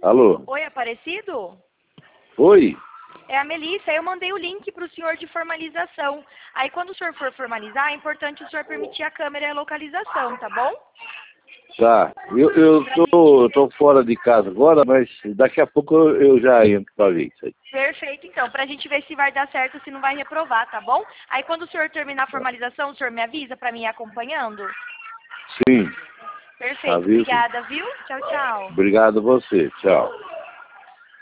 Alô? Oi, Aparecido? Oi? É a Melissa, eu mandei o link para o senhor de formalização. Aí quando o senhor for formalizar, é importante o senhor permitir a câmera e a localização, tá bom? Tá. Eu tô fora de casa agora, mas daqui a pouco eu já entro pra ver isso aí. Perfeito, então, pra gente ver se vai dar certo, se não vai reprovar, tá bom? Aí quando o senhor terminar a formalização, o senhor me avisa pra mim ir acompanhando? Sim. Perfeito, Aviso. obrigada, viu? Tchau, tchau. Obrigado a você. Tchau.